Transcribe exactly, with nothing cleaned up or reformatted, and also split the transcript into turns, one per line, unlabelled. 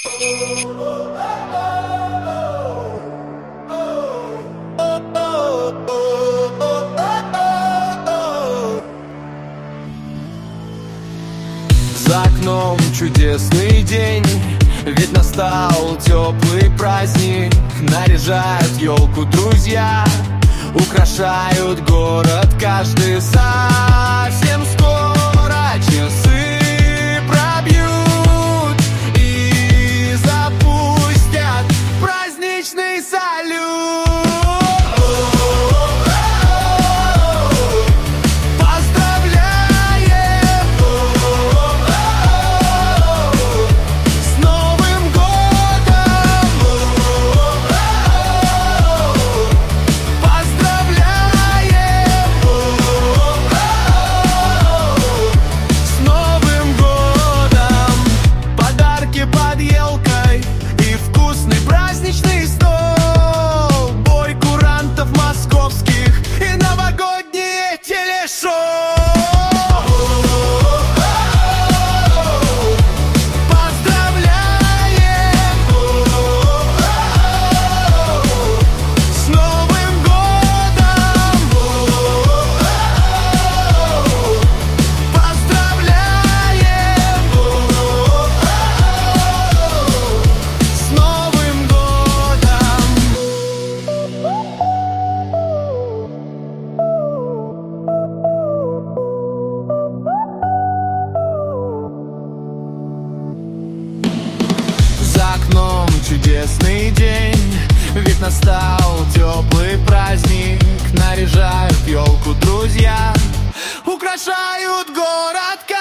За окном чудесный день, ведь настал теплый праздник. Наряжают елку друзья, украшают город каждый. Совсем скоро часы пробьют и запустят праздничный салют. Чудесный день, ведь настал теплый праздник. Наряжают елку друзья, украшают город.